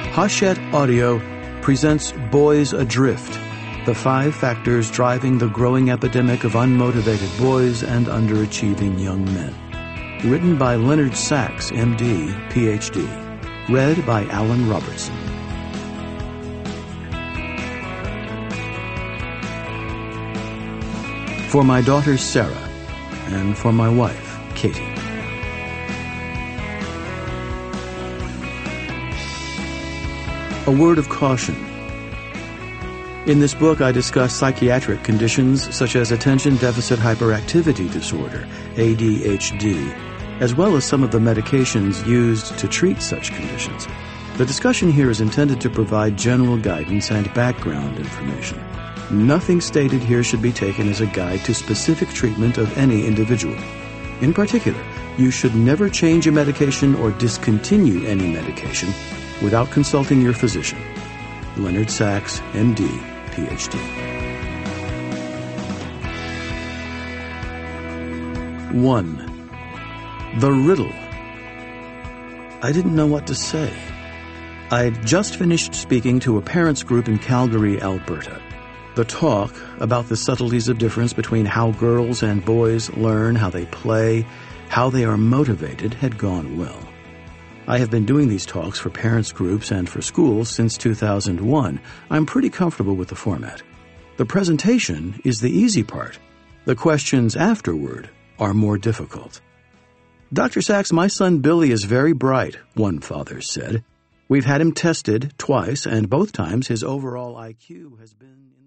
Hachette Audio presents Boys Adrift, the 5 factors driving the growing epidemic of unmotivated boys and underachieving young men. Written by Leonard Sachs, M.D., Ph.D. Read by Alan Robertson. For my daughter Sarah, and for my wife, Katie. A word of caution. In this book, I discuss psychiatric conditions such as attention deficit hyperactivity disorder, ADHD, as well as some of the medications used to treat such conditions. The discussion here is intended to provide general guidance and background information. Nothing stated here should be taken as a guide to specific treatment of any individual. In particular, you should never change a medication or discontinue any medication without consulting your physician. Leonard Sachs, M.D., Ph.D. 1. The riddle. I didn't know what to say. I'd just finished speaking to a parents group in Calgary, Alberta. The talk about the subtleties of difference between how girls and boys learn, how they play, how they are motivated had gone well. I have been doing these talks for parents groups and for schools since 2001. I'm pretty comfortable with the format. The presentation is the easy part. The questions afterward are more difficult. Dr. Sachs, my son Billy is very bright, one father said. We've had him tested twice, and both times his overall IQ has been